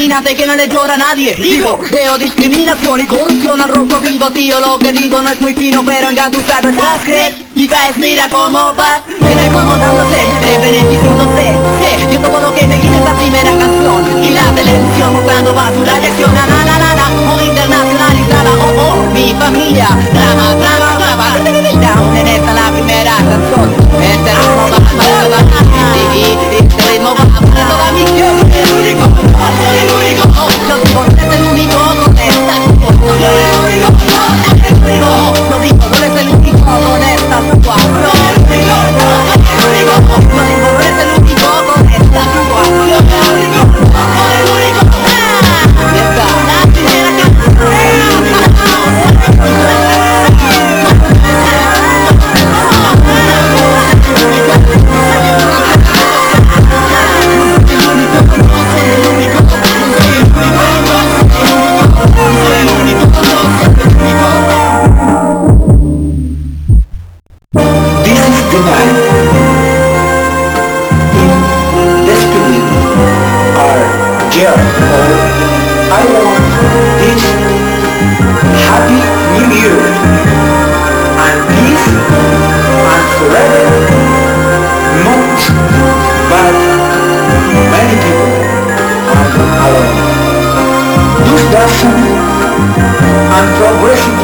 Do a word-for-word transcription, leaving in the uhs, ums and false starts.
imagínate que no le llora a nadie. Digo, veo discriminación y corrupción al rojo vivo. Tío, lo que digo no es muy fino, pero engatusado estás y caes, mira cómo vas. Viene acomodándose, de beneficiándose. Sé que todo lo que me quita es la primera canción y la televisión mostrando basura y acción. Na na na na na, o internacionalizada, oh oh. Mi familia, drama, drama, drama. Down en esta la primera canción. Este ritmo va para toda y este ritmo va para toda mi gente. El único, el único, los digo, no es el único con esta canción. El único, el único, los digo, no es el único con esta canción. El único, el único, los digo, no es el único con esta canción. El único, el único, esta la primera canción. And progressive